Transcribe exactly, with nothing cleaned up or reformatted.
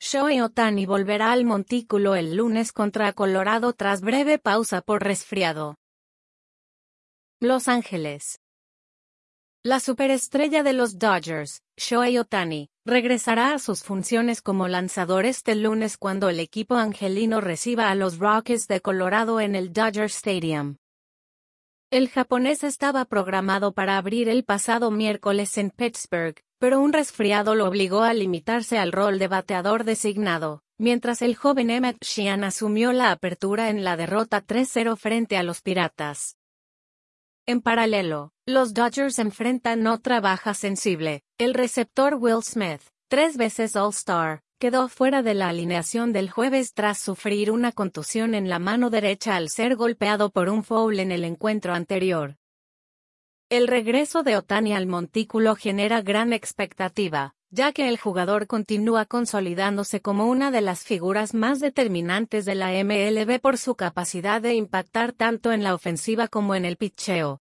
Shohei Ohtani volverá al montículo el lunes contra Colorado tras breve pausa por resfriado. Los Ángeles. La superestrella de los Dodgers, Shohei Ohtani, regresará a sus funciones como lanzador este lunes cuando el equipo angelino reciba a los Rockies de Colorado en el Dodger Stadium. El japonés estaba programado para abrir el pasado miércoles en Pittsburgh, pero un resfriado lo obligó a limitarse al rol de bateador designado, mientras el joven Emmett Sheehan asumió la apertura en la derrota tres cero frente a los Piratas. En paralelo, los Dodgers enfrentan otra baja sensible. El receptor Will Smith, tres veces All-Star, quedó fuera de la alineación del jueves tras sufrir una contusión en la mano derecha al ser golpeado por un foul en el encuentro anterior. El regreso de Ohtani al montículo genera gran expectativa, ya que el jugador continúa consolidándose como una de las figuras más determinantes de la M L B por su capacidad de impactar tanto en la ofensiva como en el pitcheo.